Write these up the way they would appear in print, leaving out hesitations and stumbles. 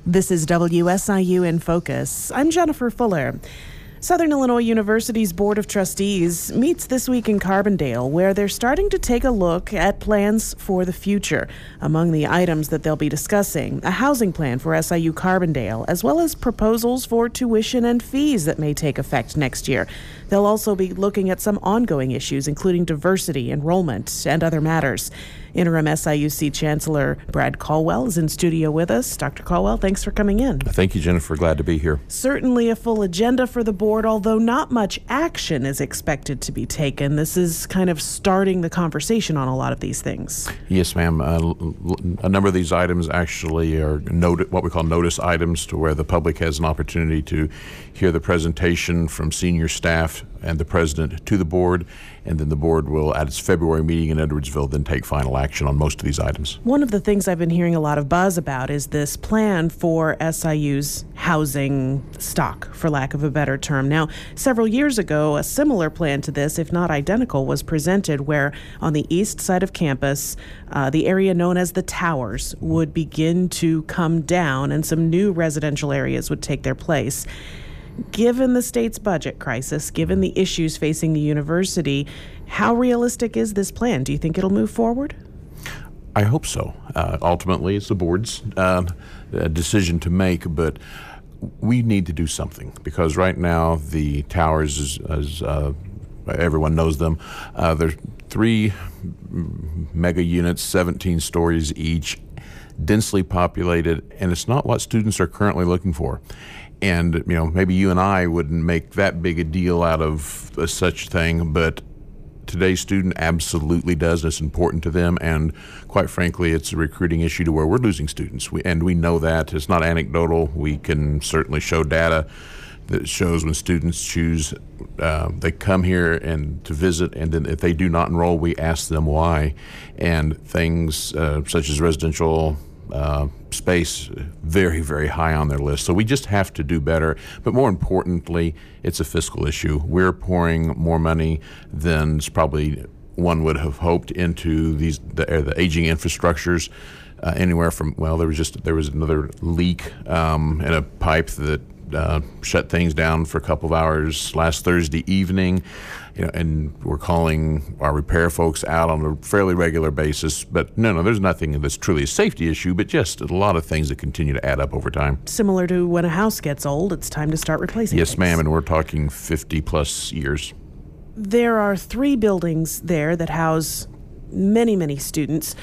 This is WSIU in Focus. I'm Jennifer Fuller. Southern Illinois University's Board of Trustees meets this week in Carbondale, where they're starting to take a look at plans for the future. Among the items that they'll be discussing, a housing plan for SIU Carbondale, as well as proposals for tuition and fees that may take effect next year. They'll also be looking at some ongoing issues, including diversity, enrollment, and other matters. Interim SIUC Chancellor Brad Caldwell is in studio with us. Dr. Caldwell, thanks for coming in. Thank you, Jennifer. Glad to be here. Certainly a full agenda for the board, although not much action is expected to be taken. This is kind of starting the conversation on a lot of these things. Yes, ma'am. A number of these items actually are what we call notice items, to where the public has an opportunity to hear the presentation from senior staff and the president to the board, and then the board will, at its February meeting in Edwardsville, then take final action on most of these items. One of the things I've been hearing a lot of buzz about is this plan for SIU's housing stock, for lack of a better term. Now, several years ago, a similar plan to this, if not identical, was presented, where on the east side of campus, the area known as the Towers would begin to come down and some new residential areas would take their place. Given the state's budget crisis, given the issues facing the university, how realistic is this plan? Do you think it'll move forward? I hope so. Ultimately, it's the board's decision to make, but we need to do something, because right now the Towers, as everyone knows them, there's 3 mega units, 17 stories each, densely populated, and it's not what students are currently looking for. And, maybe you and I wouldn't make that big a deal out of such thing, but today's student absolutely does. It's important to them, and quite frankly, it's a recruiting issue to where we're losing students. We know that. It's not anecdotal. We can certainly show data that shows when students choose, they come here and to visit, and then if they do not enroll, we ask them why. And things such as residential space, very, very high on their list. So we just have to do better. But more importantly, it's a fiscal issue. We're pouring more money than probably one would have hoped into the aging infrastructures. Anywhere from, there was another leak in a pipe that shut things down for a couple of hours last Thursday evening, and we're calling our repair folks out on a fairly regular basis. But no, there's nothing that's truly a safety issue, but just a lot of things that continue to add up over time. Similar to when a house gets old, it's time to start replacing Yes, things. ma'am, and we're talking 50 plus years. There are 3 buildings there that house many, many students.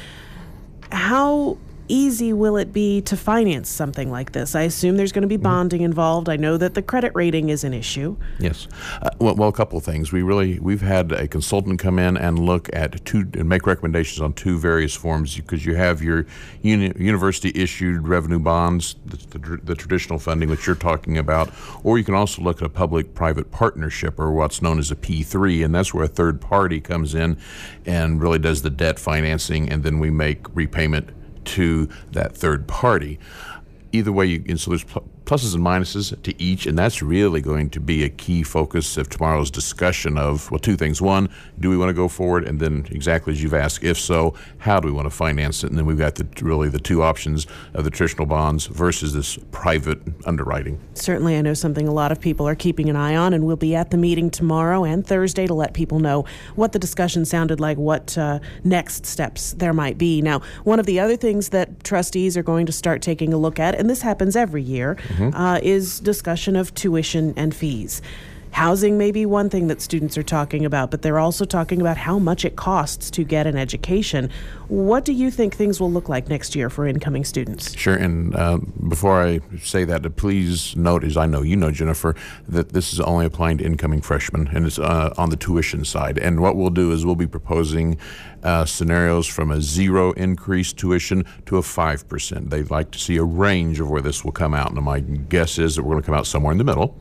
How easy will it be to finance something like this? I assume there's going to be bonding involved. I know that the credit rating is an issue. Yes. Well, a couple of things. We've had a consultant come in and look at and make recommendations on 2 various forms, because you have your university issued revenue bonds, the traditional funding that you're talking about, or you can also look at a public-private partnership, or what's known as a P3, and that's where a third party comes in and really does the debt financing, and then we make repayment to that third party. Either way, so there's pluses and minuses to each, and that's really going to be a key focus of tomorrow's discussion of, 2 things. One, do we want to go forward? And then, exactly as you've asked, if so, how do we want to finance it? And then we've got the 2 options of the traditional bonds versus this private underwriting. Certainly, I know something a lot of people are keeping an eye on, and we'll be at the meeting tomorrow and Thursday to let people know what the discussion sounded like, what next steps there might be. Now, one of the other things that trustees are going to start taking a look at, and this happens every year, is discussion of tuition and fees. Housing may be one thing that students are talking about, but they're also talking about how much it costs to get an education. What do you think things will look like next year for incoming students? Sure, and before I say that, please note, as I know you know, Jennifer, that this is only applying to incoming freshmen, and it's on the tuition side. And what we'll do is we'll be proposing scenarios from a 0 increase tuition to a 5%. They'd like to see a range of where this will come out. Now, my guess is that we're going to come out somewhere in the middle.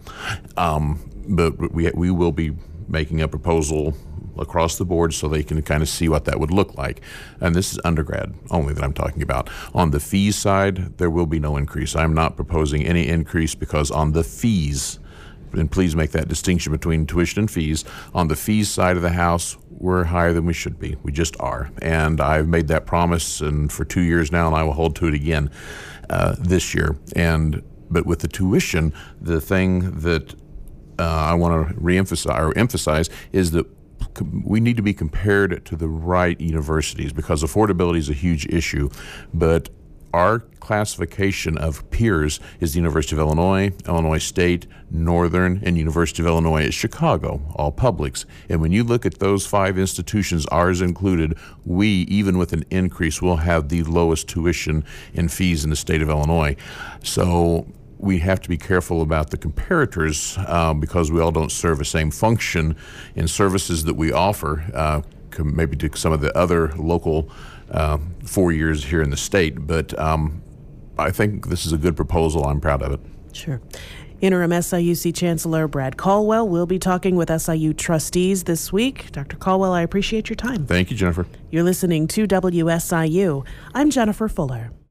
But we will be making a proposal across the board so they can kind of see what that would look like. And this is undergrad only that I'm talking about. On the fees side, there will be no increase. I'm not proposing any increase, because on the fees, and please make that distinction between tuition and fees, on the fees side of the house, we're higher than we should be. We just are. And I've made that promise, and for 2 years now, and I will hold to it again. this year. But with the tuition, the thing that I want to emphasize is that we need to be compared to the right universities, because affordability is a huge issue. But our classification of peers is the University of Illinois, Illinois State, Northern, and University of Illinois at Chicago, all publics. And when you look at those 5 institutions, ours included, we, even with an increase, will have the lowest tuition and fees in the state of Illinois. So we have to be careful about the comparators because we all don't serve the same function in services that we offer, maybe to some of the other local 4 years here in the state. But I think this is a good proposal. I'm proud of it. Sure. Interim SIUC Chancellor Brad Caldwell will be talking with SIU trustees this week. Dr. Caldwell, I appreciate your time. Thank you, Jennifer. You're listening to WSIU. I'm Jennifer Fuller.